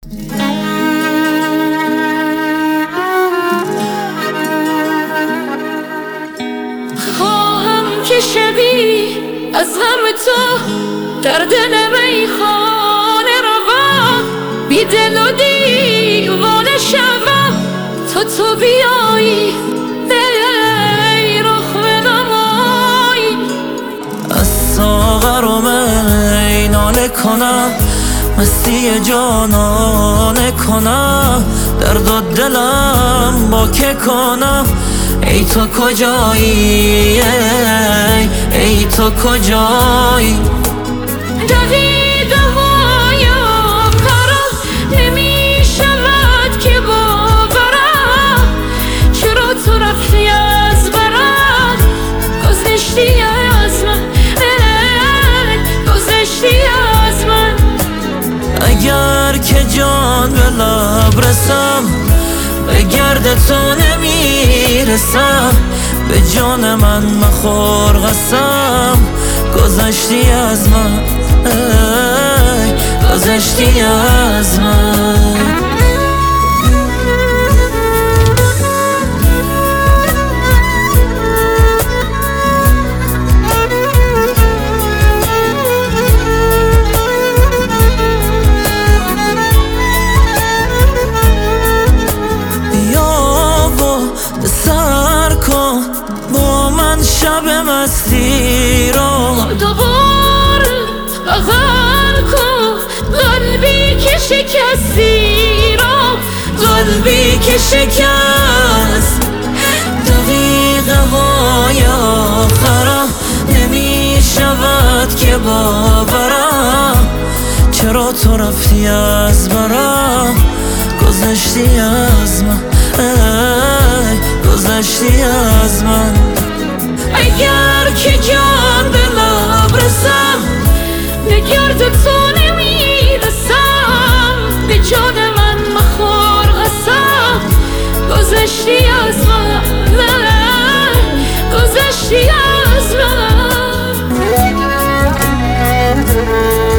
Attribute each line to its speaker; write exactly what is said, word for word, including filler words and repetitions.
Speaker 1: خواهم که شبی از غم تو در دل میخانه روم، بی دل و دیوانه شوم تا تو بیایی ای رخ بنمایی.
Speaker 2: از ساغر و می ناله کنم، مستی جانانه کنم، درد و دلم با که کنم. ای تو کجایی ای, ای تو کجایی؟
Speaker 1: دویده هایم پرم نمی شود که باورم، چرا تو رفتی از برم گذشتی از من ای گذشتی از من.
Speaker 2: اگر که جان به لب رسم به گرد تو نمیرسم، به جان من مخور قسم گذشتی از من ای گذشتی از من. شب مستی رو
Speaker 1: دوباره بغل کن قلبی که شکستی رو،
Speaker 2: قلبی که شکست. دقیقه های آخرم نمی شود که باورم، چرا تو رفتی از برم گذشتی از من ای گذشتی از من.
Speaker 1: اگر که جان به لب رسم به گرد تو نمیرسم، به جان من مخور قسم گذشتی از من گذشتی از من.